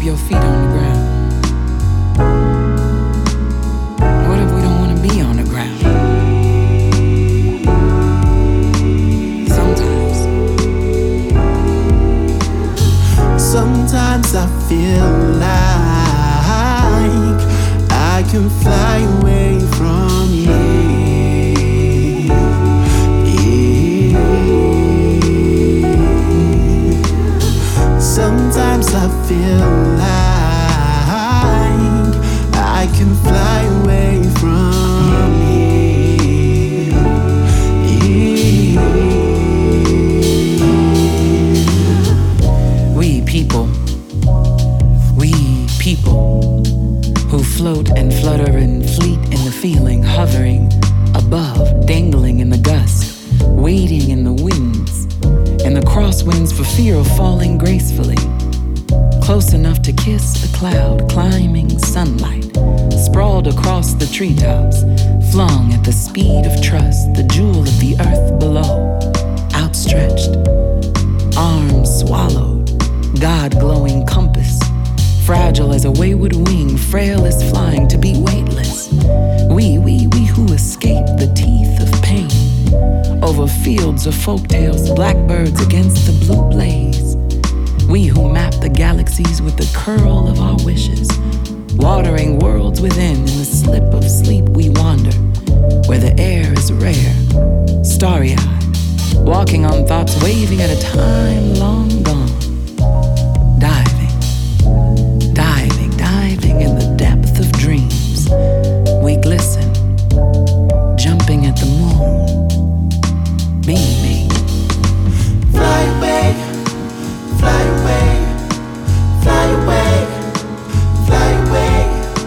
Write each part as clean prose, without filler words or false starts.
your feet on the ground? What if we don't want to be on the ground? Sometimes I feel like I can fly away from here. Sometimes I feel like I can fly away from here. We people who float and flutter and fleet in the feeling, hovering above, dangling in the gust, waiting in the winds, in the crosswinds for fear of falling gracefully, close enough to kiss the cloud, climbing sunlight, sprawled across the treetops, flung at the speed of trust, the jewel of the earth below, outstretched, arms swallowed, God-glowing compass, fragile as a wayward wing, frail as flying to be weightless. We who escape the teeth of pain, over fields of folktales, blackbirds against the blue blaze. We who map the galaxies with the curl of our wishes, watering worlds within. In the slip of sleep we wander, where the air is rare, starry-eyed, walking on thoughts, waving at a time long gone. Diving in the depth of dreams, we glisten, jumping at the moon, beaming. Fly away, fly away, fly away, fly away.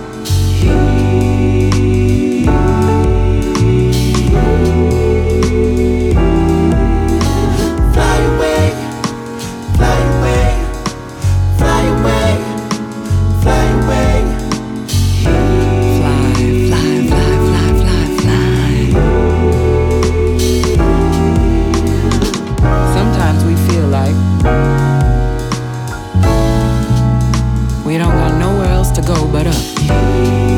Fly away, fly away, fly away. Fly away. Fly, fly, fly, fly, fly, fly. Sometimes we feel like we don't got nowhere else to go but up.